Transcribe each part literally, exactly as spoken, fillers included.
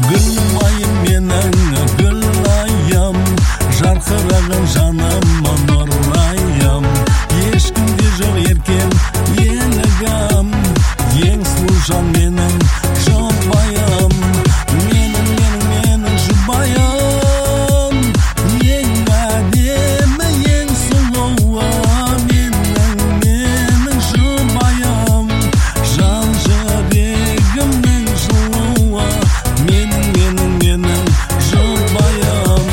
Гүлайым менің гүлайым, жарқыраған жаным нұрайым. Ешкімде жоқ еркем елігім, ең сұлу жан менің жұбайым. Менің, менің, менің жұбайым, ең әдемі, ең сұлуы. Менің, менің жұбайым, жан жүрегімнің жылуы. Менің, менің, менің жұбайым.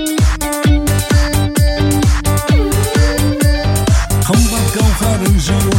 Қымбат гауһарың, жылу